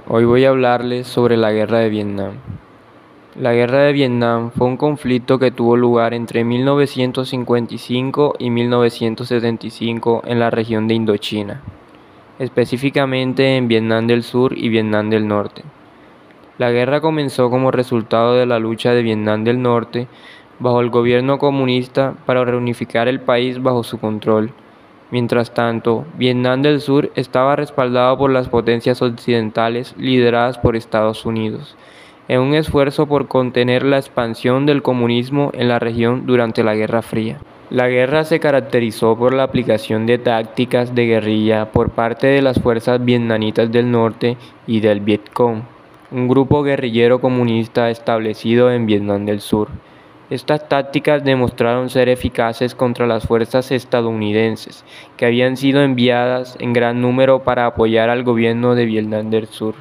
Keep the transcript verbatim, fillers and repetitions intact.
Hoy voy a hablarles sobre la Guerra de Vietnam. La Guerra de Vietnam fue un conflicto que tuvo lugar entre mil novecientos cincuenta y cinco y mil novecientos setenta y cinco en la región de Indochina, específicamente en Vietnam del Sur y Vietnam del Norte. La guerra comenzó como resultado de la lucha de Vietnam del Norte bajo el gobierno comunista para reunificar el país bajo su control. Mientras tanto, Vietnam del Sur estaba respaldado por las potencias occidentales lideradas por Estados Unidos, en un esfuerzo por contener la expansión del comunismo en la región durante la Guerra Fría. La guerra se caracterizó por la aplicación de tácticas de guerrilla por parte de las fuerzas vietnamitas del norte y del Vietcong, un grupo guerrillero comunista establecido en Vietnam del Sur. Estas tácticas demostraron ser eficaces contra las fuerzas estadounidenses, que habían sido enviadas en gran número para apoyar al gobierno de Vietnam del Sur.